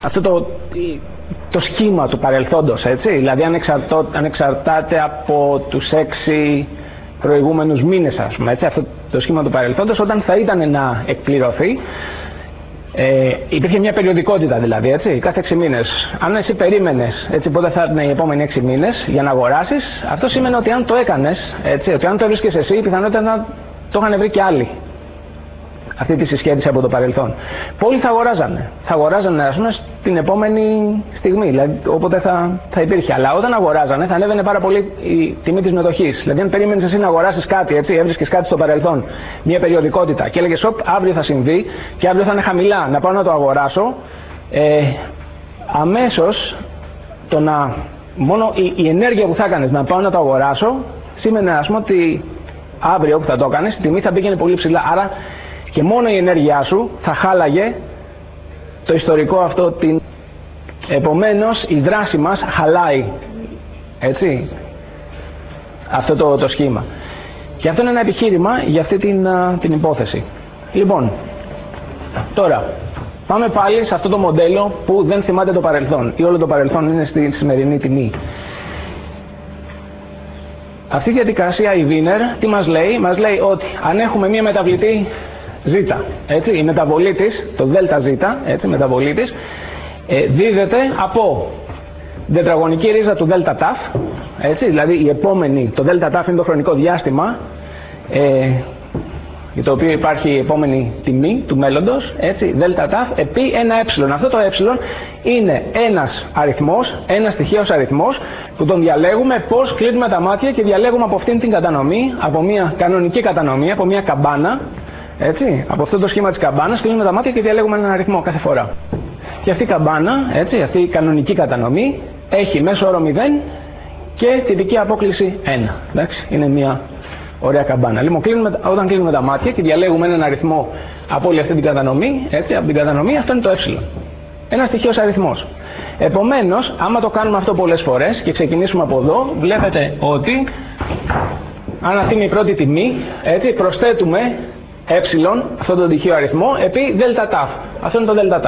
αυτό το σχήμα του παρελθόντος, έτσι, δηλαδή αν εξαρτάται από τους 6 προηγούμενους μήνες, ας πούμε, έτσι, αυτό το σχήμα του παρελθόντος, όταν θα ήταν να εκπληρωθεί, υπήρχε μια περιοδικότητα, δηλαδή, έτσι, κάθε 6 μήνες. Αν εσύ περίμενες, έτσι, πότε θα ήταν οι επόμενοι 6 μήνες για να αγοράσεις, αυτό σημαίνει ότι αν το έκανες, έτσι, ότι αν το έβρισκες εσύ, η πιθανότητα να το είχαν βρει και άλλοι. Αυτή τη συσχέτιση από το παρελθόν. Πολλοί θα αγοράζανε. Θα αγοράζανε, ας πούμε, την επόμενη στιγμή, δηλαδή όποτε θα υπήρχε. Αλλά όταν αγοράζανε, θα ανέβαινε πάρα πολύ η τιμή της μετοχής. Δηλαδή, αν περίμενες εσύ να αγοράσεις κάτι, έτσι, έβρισκες κάτι στο παρελθόν, μια περιοδικότητα και έλεγες, αύριο θα συμβεί και αύριο θα είναι χαμηλά, να πάω να το αγοράσω, αμέσως μόνο η ενέργεια που θα έκανες να πάω να το αγοράσω, σήμαινε, ας πούμε, ότι αύριο που θα το έκανες, η τιμή θα πήγαινε πολύ ψηλά. Άρα, και μόνο η ενέργειά σου θα χάλαγε το ιστορικό αυτό. Επομένως η δράση μας χαλάει, έτσι, αυτό το σχήμα. Και αυτό είναι ένα επιχείρημα για αυτή την υπόθεση. Λοιπόν, τώρα πάμε πάλι σε αυτό το μοντέλο που δεν θυμάται το παρελθόν ή όλο το παρελθόν είναι στη σημερινή τιμή. Αυτή η διαδικασία η Wiener τι μας λέει? Μας λέει ότι αν έχουμε μία μεταβλητή Z, έτσι, η μεταβολή της, το ΔΖ, έτσι, μεταβολή της, δίδεται από την τετραγωνική ρίζα του ΔΤ, έτσι, δηλαδή η επόμενη, το ΔΤ είναι το χρονικό διάστημα για το οποίο υπάρχει η επόμενη τιμή του μέλλοντος, έτσι, ΔΤ επί ένα ε. Αυτό το ε είναι ένας αριθμός, ένας στοιχείος αριθμός που τον διαλέγουμε πώς κλείνουμε τα μάτια και διαλέγουμε από αυτήν την κατανομή, από μια κανονική κατανομή, από μια καμπάνα. Έτσι, από αυτό το σχήμα της καμπάνας κλείνουμε τα μάτια και διαλέγουμε έναν αριθμό κάθε φορά. Και αυτή η καμπάνα, έτσι, αυτή η κανονική κατανομή έχει μέσο όρο 0 και τυπική απόκλιση 1. Εντάξει, είναι μια ωραία καμπάνα. Λοιπόν, όταν κλείνουμε τα μάτια και διαλέγουμε έναν αριθμό από όλη αυτή την κατανομή, έτσι, από την κατανομή, αυτό είναι το ε. Ένας στοιχείος αριθμός. Επομένως, άμα το κάνουμε αυτό πολλές φορές και ξεκινήσουμε από εδώ, βλέπετε ότι αν αυτή είναι η πρώτη τιμή, έτσι, προσθέτουμε ε, αυτόν τον τυχαίο αριθμό, επί ΔΤ. Αυτό είναι το ΔΤ.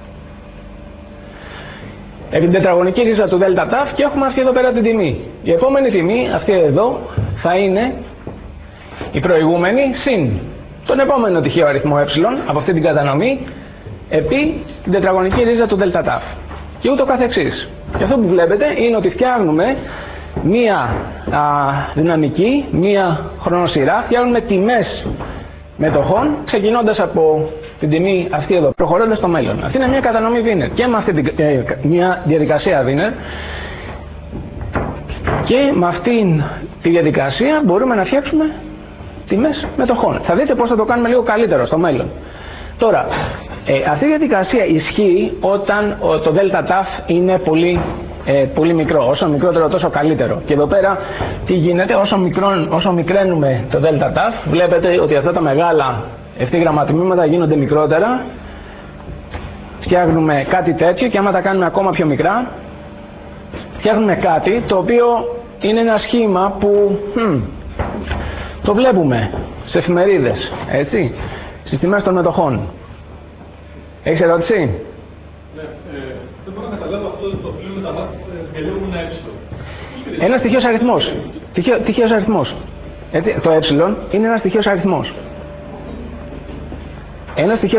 Επί την τετραγωνική ρίζα του ΔΤ και έχουμε αυτή εδώ πέρα την τιμή. Η επόμενη τιμή, αυτή εδώ, θα είναι η προηγούμενη συν τον επόμενο τυχαίο αριθμό ε από αυτή την κατανομή επί την τετραγωνική ρίζα του ΔΤ. Και ούτω καθεξής. Και αυτό που βλέπετε είναι ότι φτιάχνουμε μία δυναμική, μία χρονοσυρά, φτιάχνουμε τιμές μετοχών, ξεκινώντας από την τιμή αυτή εδώ, προχωρώντας στο μέλλον. Αυτή είναι μια κατανομή Wiener και με αυτή μια διαδικασία Wiener και με αυτή τη διαδικασία μπορούμε να φτιάξουμε τιμές μετοχών. Θα δείτε πώς θα το κάνουμε λίγο καλύτερο στο μέλλον. Τώρα, αυτή η διαδικασία ισχύει όταν το ΔΤ είναι πολύ μικρό. Όσο μικρότερο τόσο καλύτερο. Και εδώ πέρα τι γίνεται? Όσο μικραίνουμε το ΔΤ, βλέπετε ότι αυτά τα μεγάλα ευθύγραμμα τμήματα γίνονται μικρότερα. Φτιάχνουμε κάτι τέτοιο και άμα τα κάνουμε ακόμα πιο μικρά, φτιάχνουμε κάτι το οποίο είναι ένα σχήμα που το βλέπουμε σε εφημερίδες, έτσι, στις τιμές των μετοχών. Έχεις ερώτηση? Ναι, δεν μπορώ να καταλάβω αυτό το κλείνουμε τα μάτια και λέγουμε ένα ε. Ένας στοιχείος αριθμός. Τυχαίος αριθμός. Έτσι, το ε είναι ένας στοιχείος αριθμός. Ένας στοιχείος